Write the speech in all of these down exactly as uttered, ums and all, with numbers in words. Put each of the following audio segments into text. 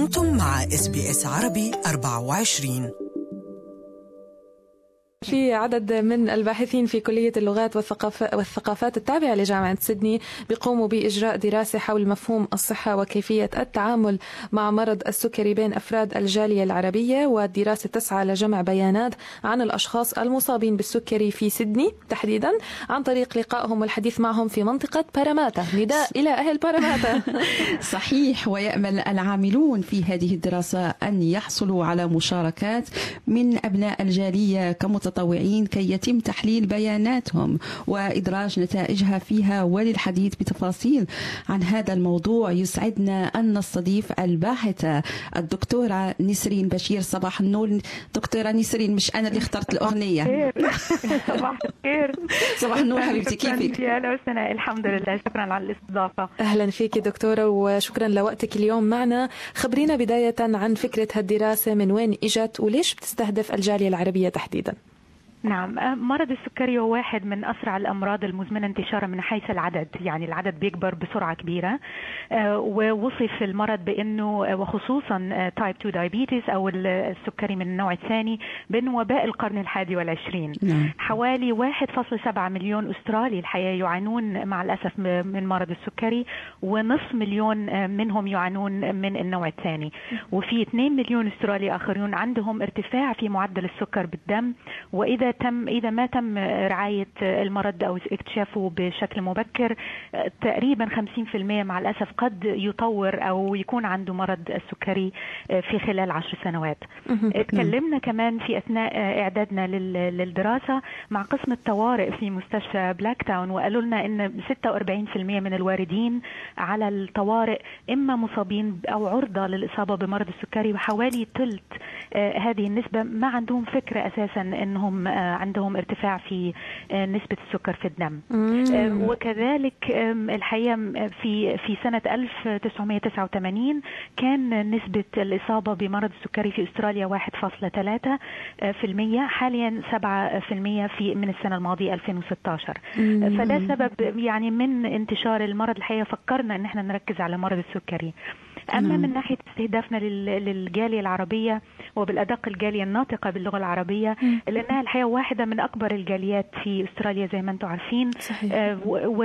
أنتم مع إس بي إس عربي أربعة وعشرين. في عدد من الباحثين في كلية اللغات والثقافات التابعة لجامعة سيدني بيقوموا بإجراء دراسة حول مفهوم الصحة وكيفية التعامل مع مرض السكري بين أفراد الجالية العربية، والدراسة تسعى لجمع بيانات عن الأشخاص المصابين بالسكري في سيدني تحديدا عن طريق لقائهم والحديث معهم في منطقة باراماتا. نداء إلى أهل باراماتا. صحيح، ويأمل العاملون في هذه الدراسة أن يحصلوا على مشاركات من أبناء الجالية كمتطوعين كي يتم تحليل بياناتهم وإدراج نتائجها فيها. وللحديث بتفاصيل عن هذا الموضوع يسعدنا أن نستضيف الباحثة الدكتورة نسرين بشير. صباح النور دكتورة نسرين، مش أنا اللي اخترت الأغنية. صباح الخير. صباح النور حبيبتي، كيفك؟ أهلا وسهلا. الحمد لله، شكرا على الاستضافة. أهلا فيك دكتورة وشكرا لوقتك اليوم معنا. خبرينا بداية عن فكرة هالدراسة، من وين إجت وليش بتستهدف الجالية العربية تحديدا؟ نعم، مرض السكري هو واحد من أسرع الأمراض المزمنة انتشارا من حيث العدد، يعني العدد بيكبر بسرعة كبيرة. ووصف المرض بأنه وخصوصا تايب تو دايابيتس أو السكري من النوع الثاني بأنه وباء القرن الحادي والعشرين. نعم. حوالي واحد فاصلة سبعة مليون أسترالي الحقيقة يعانون مع الأسف من مرض السكري، ونصف مليون منهم يعانون من النوع الثاني، وفي اثنين مليون أسترالي آخرون عندهم ارتفاع في معدل السكر بالدم. وإذا تم إذا ما تم رعاية المرض أو اكتشافه بشكل مبكر، تقريبا خمسين بالمئة مع الأسف قد يطور أو يكون عنده مرض السكري في خلال عشر سنوات. تكلمنا كمان في أثناء إعدادنا للدراسة مع قسم الطوارئ في مستشفى بلاك تاون، وقالوا لنا إن ستة وأربعين بالمئة من الواردين على الطوارئ إما مصابين أو عرضة للإصابة بمرض السكري، وحوالي ثلث هذه النسبة ما عندهم فكرة أساسا إنهم عندهم ارتفاع في نسبة السكر في الدم. مم. وكذلك الحقيقة في في سنة ألف وتسعمئة وتسعة وثمانين كان نسبة الإصابة بمرض السكري في أستراليا واحد فاصلة ثلاثة بالمئة، حاليا سبعة بالمئة في من السنة الماضية ألفين وستة عشر. مم. فده سبب يعني من انتشار المرض. الحقيقة فكرنا إن احنا نركز على مرض السكري. أما مم. من ناحية استهدافنا للجالية العربية وبالأدق الجالية الناطقة باللغة العربية، مم. لأنها الحقيقة واحدة من أكبر الجاليات في أستراليا زي ما أنتم عارفين. آه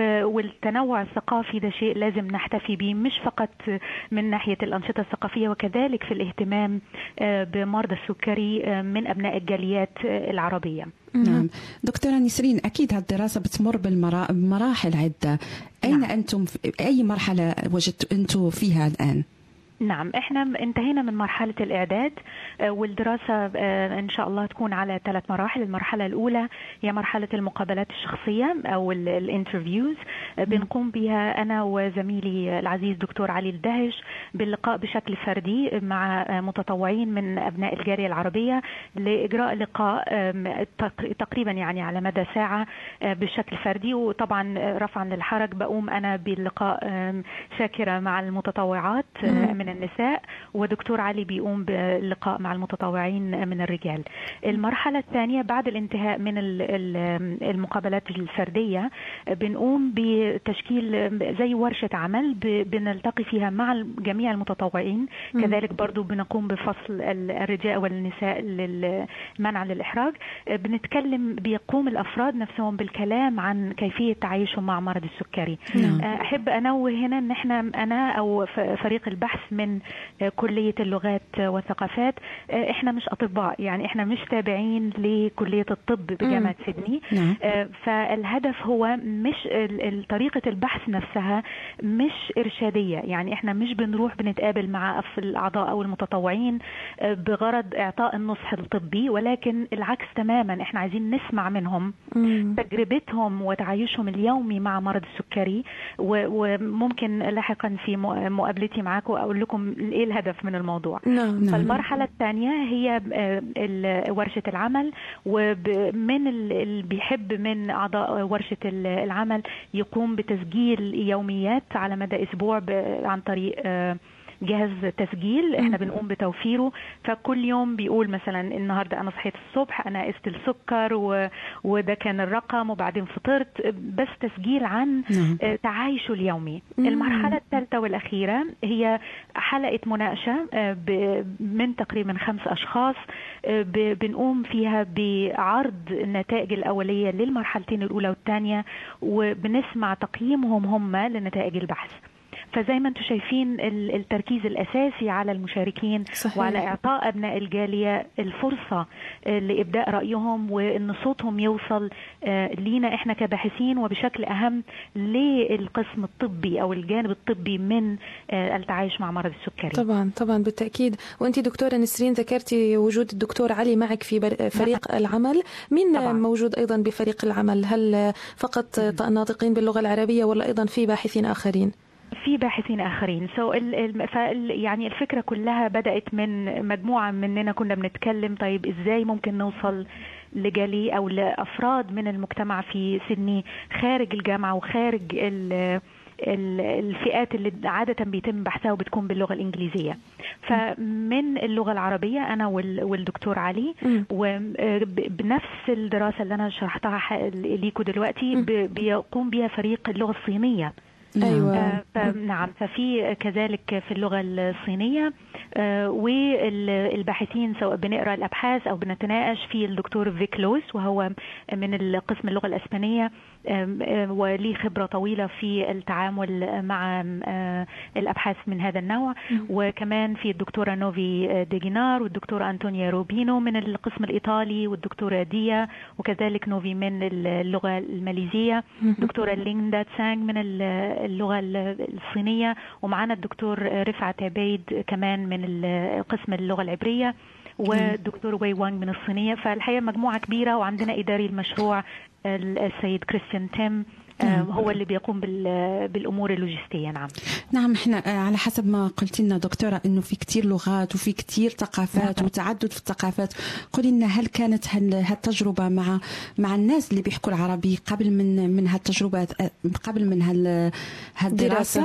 والتنوع الثقافي ده شيء لازم نحتفي به، مش فقط من ناحية الأنشطة الثقافية، وكذلك في الاهتمام آه بمرضى السكري آه من أبناء الجاليات آه العربية. نعم دكتورة نسرين، أكيد هالدراسة بتمر بمراحل عدة. أين نعم. أنتم في أي مرحلة وجدت أنتم فيها الآن؟ نعم، احنا انتهينا من مرحلة الإعداد، والدراسة ان شاء الله تكون على ثلاث مراحل. المرحلة الأولى هي مرحلة المقابلات الشخصية أو الانترفيوز، بنقوم بها أنا وزميلي العزيز دكتور علي الدهش باللقاء بشكل فردي مع متطوعين من أبناء الجالية العربية لإجراء لقاء تقريبا يعني على مدى ساعة بشكل فردي. وطبعا رفعا للحرج بقوم أنا باللقاء شاكرة مع المتطوعات من النساء، ودكتور علي بيقوم باللقاء مع المتطوعين من الرجال. المرحلة الثانية بعد الانتهاء من المقابلات الفردية بنقوم بتشكيل زي ورشة عمل بنلتقي فيها مع جميع المتطوعين. كذلك برضو بنقوم بفصل الرجال والنساء للمنع للإحراج. بنتكلم بيقوم الأفراد نفسهم بالكلام عن كيفية تعايشهم مع مرض السكري. أحب أنوه هنا أن احنا أنا أو فريق البحث من كلية اللغات والثقافات احنا مش أطباء، يعني احنا مش تابعين لكلية الطب بجامعة سيدني. نعم. فالهدف هو مش طريقة البحث نفسها مش إرشادية، يعني احنا مش بنروح بنتقابل مع الأعضاء أو المتطوعين بغرض إعطاء النصح الطبي، ولكن العكس تماما. احنا عايزين نسمع منهم مم. تجربتهم وتعايشهم اليومي مع مرض السكري، وممكن لاحقا في مقابلتي معاكم أقول لكم إيه الهدف من الموضوع. نعم. فالمرحلة الثانية هي ورشة العمل، ومن اللي بيحب من أعضاء ورشة العمل يقوم بتسجيل يوميات على مدى أسبوع عن طريق جهاز تسجيل احنا بنقوم بتوفيره. فكل يوم بيقول مثلا النهارده انا صحيت الصبح انا قست السكر و... وده كان الرقم وبعدين فطرت، بس تسجيل عن تعايشه اليومي. المرحله الثالثه والاخيره هي حلقه مناقشه من تقريبا خمس اشخاص بنقوم فيها بعرض النتائج الاوليه للمرحلتين الاولى والثانيه، وبنسمع تقييمهم هم لنتائج البحث. فزي ما انتم شايفين التركيز الأساسي على المشاركين صحيح. وعلى إعطاء أبناء الجالية الفرصة لإبداء رأيهم وإن صوتهم يوصل لينا إحنا كباحثين، وبشكل أهم للقسم الطبي أو الجانب الطبي من التعايش مع مرض السكري. طبعا طبعا بالتأكيد. وأنت دكتورة نسرين ذكرتي وجود الدكتور علي معك في فريق العمل، مين طبعا. موجود أيضا بفريق العمل؟ هل فقط ناطقين باللغة العربية ولا أيضا في باحثين آخرين؟ في باحثين آخرين. سو so يعني الفكرة كلها بدأت من مجموعة مننا كنا بنتكلم طيب إزاي ممكن نوصل لجالي أو لأفراد من المجتمع في سيدني خارج الجامعة وخارج الفئات اللي عادة بيتم بحثها وبتكون باللغة الإنجليزية. فمن اللغة العربية أنا والدكتور علي، وبنفس الدراسة اللي أنا شرحتها ليكو دلوقتي بيقوم بها فريق اللغة الصينية. أيوة. آه نعم. ففي كذلك في اللغة الصينية آه والباحثين سواء بنقرأ الأبحاث أو بنتناقش في الدكتور فيك لويس وهو من القسم اللغة الإسبانية آه وليه خبرة طويلة في التعامل مع آه الأبحاث من هذا النوع. وكمان في الدكتورة نوفي ديجينار والدكتورة أنتونيا روبينو من القسم الإيطالي والدكتورة ديا وكذلك نوفي من اللغة الماليزية، دكتورة ليندا تسانغ من اللغة الصينية، ومعنا الدكتور رفعت عبيد كمان من قسم اللغة العبرية، والدكتور وي وانغ من الصينية. فالحقيقة مجموعة كبيرة، وعندنا إداري المشروع السيد كريستيان تيم هو اللي بيقوم بالأمور اللوجستية. نعم نعم. احنا على حسب ما قلت لنا دكتورة انه في كتير لغات وفي كتير ثقافات نعم. وتعدد في الثقافات. قولي لنا هل كانت هالتجربة مع مع الناس اللي بيحكوا العربي قبل من من هالتجربة قبل من هالدراسة؟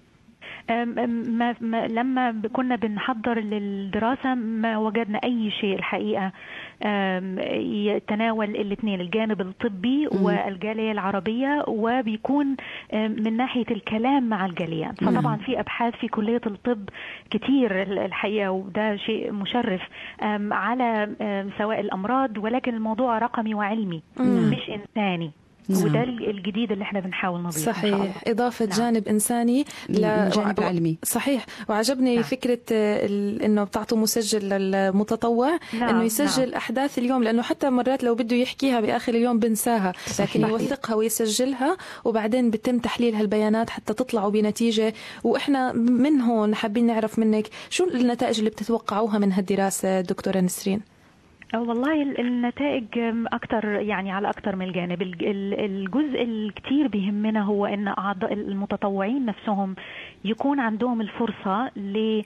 ما ما لما كنا بنحضر للدراسة ما وجدنا أي شيء الحقيقة يتناول الاثنين، الجانب الطبي والجالية العربية، وبيكون من ناحية الكلام مع الجالية. فطبعا في أبحاث في كلية الطب كتير الحقيقة، وده شيء مشرف على سواء الأمراض، ولكن الموضوع رقمي وعلمي مش إنساني. نعم. وده الجديد اللي احنا بنحاول نضيفه. صحيح، إضافة نعم. جانب إنساني للجانب العلمي. صحيح. وعجبني نعم. فكرة إنه بتعطوا مسجل للمتطوع نعم. إنه يسجل نعم. أحداث اليوم، لأنه حتى مرات لو بده يحكيها بآخر اليوم بنساها، لكن يوثقها ويسجلها وبعدين بتم تحليل هالبيانات حتى تطلعوا بنتيجة. وإحنا من هون حابين نعرف منك شو النتائج اللي بتتوقعوها من هالدراسة دكتورة نسرين؟ والله النتائج أكتر، يعني على أكتر من الجانب. الجزء الكتير بيهمنا هو أن أعضاء المتطوعين نفسهم يكون عندهم الفرصة ل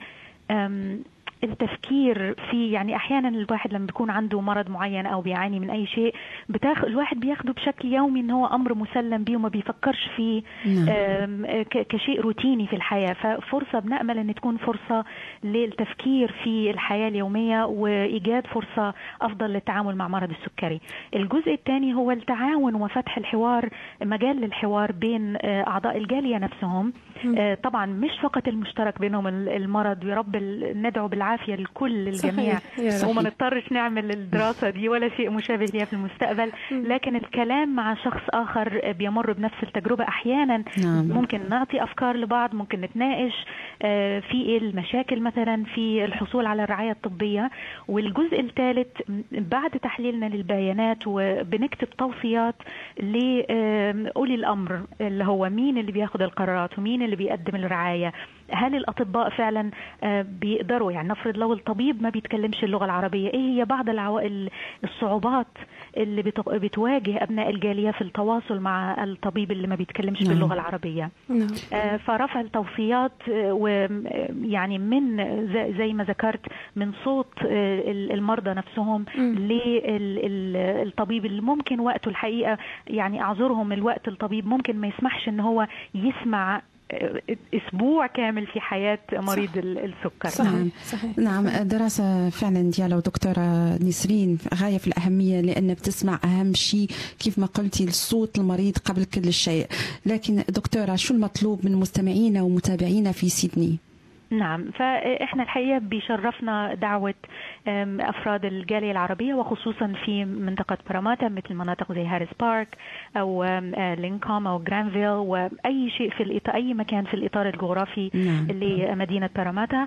التفكير في، يعني احيانا الواحد لما بيكون عنده مرض معين او بيعاني من اي شيء بتاخ الواحد بياخده بشكل يومي ان هو امر مسلم به وما بيفكرش فيه كشيء روتيني في الحياة. ففرصة بنأمل ان تكون فرصة للتفكير في الحياة اليومية وايجاد فرصة افضل للتعامل مع مرض السكري. الجزء الثاني هو التعاون وفتح الحوار، مجال للحوار بين اعضاء الجالية نفسهم. طبعا مش فقط المشترك بينهم المرض، يا رب ندعو بالعافية لكل الجميع وما نضطرش نعمل الدراسة دي ولا شيء مشابه لها في المستقبل، لكن الكلام مع شخص آخر بيمر بنفس التجربة أحيانا نعم. ممكن نعطي أفكار لبعض، ممكن نتناقش في إيه المشاكل مثلا في الحصول على الرعاية الطبية. والجزء الثالث بعد تحليلنا للبيانات وبنكتب توصيات لأولي الأمر، اللي هو مين اللي بياخد القرارات ومين اللي بيقدم الرعاية. هل الأطباء فعلا بيقدروا، يعني نفرض لو الطبيب ما بيتكلمش اللغة العربية، ايه هي بعض العوائل الصعوبات اللي بتواجه أبناء الجالية في التواصل مع الطبيب اللي ما بيتكلمش نعم. باللغة العربية نعم. فرفع التوصيات، ويعني من زي ما ذكرت من صوت المرضى نفسهم للطبيب اللي ممكن وقته الحقيقة، يعني أعذرهم الوقت الطبيب ممكن ما يسمحش ان هو يسمع أسبوع كامل في حياة مريض صح. السكر. صحيح. صحيح. نعم دراسة فعلا ديالو دكتورة نسرين غاية في الأهمية، لأن بتسمع أهم شيء كيف ما قلتي الصوت المريض قبل كل شيء. لكن دكتورة شو المطلوب من مستمعينا ومتابعينا في سيدني؟ نعم، فإحنا الحقيقة بيشرفنا دعوة أفراد الجالية العربية وخصوصا في منطقة باراماتا مثل مناطق زي هاريس بارك أو لينكوم أو جرانفيل وأي شيء في الإطار أي مكان في الإطار الجغرافي نعم. لمدينة باراماتا.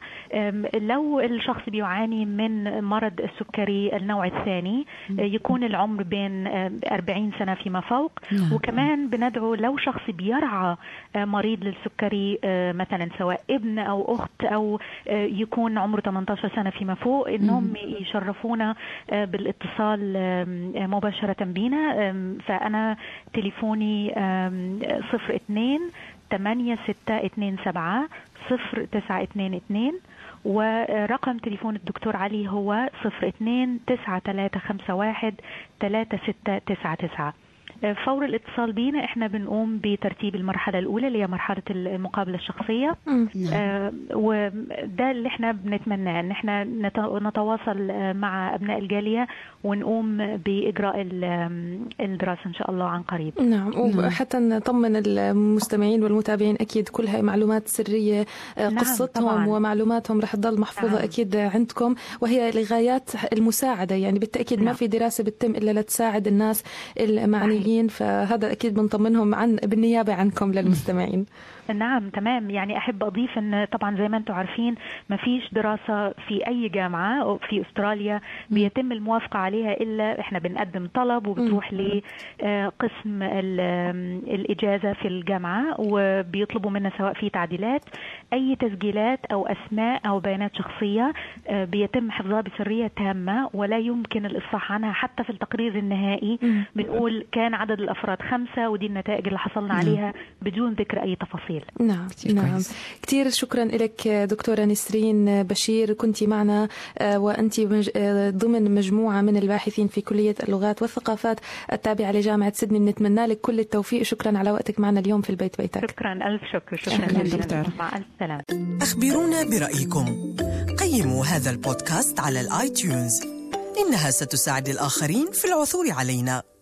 لو الشخص بيعاني من مرض السكري النوع الثاني يكون العمر بين أربعين سنة فيما فوق نعم. وكمان بندعو لو شخص بيرعى مريض للسكري مثلا سواء ابن أو أخت أو يكون عمره ثمانية عشر سنة فيما فوق إنهم يشرفونا بالاتصال مباشرة بينا. فأنا تليفوني صفر اثنين ثمانية ستة اثنين سبعة صفر تسعة اثنين اثنين ورقم تليفون الدكتور علي هو صفر اثنين تسعة ثلاثة خمسة واحد ثلاثة ستة تسعة تسعة. فور الاتصال بينا احنا بنقوم بترتيب المرحلة الأولى اللي هي مرحلة المقابلة الشخصية. آه وده اللي احنا بنتمناه ان احنا نتواصل مع أبناء الجالية ونقوم بإجراء الدراسة إن شاء الله عن قريب. نعم، وحتى نطمن المستمعين والمتابعين أكيد كل هاي معلومات سرية قصتهم نعم ومعلوماتهم رح تضل محفوظة نعم. أكيد عندكم، وهي لغايات المساعدة يعني بالتأكيد نعم. ما في دراسة بتتم إلا لتساعد الناس المعنيين، فهذا أكيد بنطمنهم عن بالنيابة عنكم للمستمعين. نعم تمام. يعني أحب أضيف أن طبعا زي ما أنتم عارفين ما فيش دراسة في أي جامعة أو في أستراليا بيتم الموافقة عليها إلا إحنا بنقدم طلب وبتروح لقسم الإجازة في الجامعة وبيطلبوا منا سواء في تعديلات أي تسجيلات أو أسماء أو بيانات شخصية بيتم حفظها بسرية تامة ولا يمكن الإفصاح عنها. حتى في التقرير النهائي بنقول كان عدد الأفراد خمسة ودي النتائج اللي حصلنا عليها بدون ذكر أي تفاصيل. نعم كتير نعم كثير شكرا لك دكتورة نسرين بشير، كنتي معنا وأنت ضمن مجموعة من الباحثين في كلية اللغات والثقافات التابعة لجامعة سيدني. بنتمنى لك كل التوفيق. شكرا على وقتك معنا اليوم في البيت بيتك. شكرا ألف شكر. شكرا دكتور. مع ألف سلامة. أخبرونا برأيكم، قيموا هذا البودكاست على الآيتيونز، إنها ستساعد الآخرين في العثور علينا.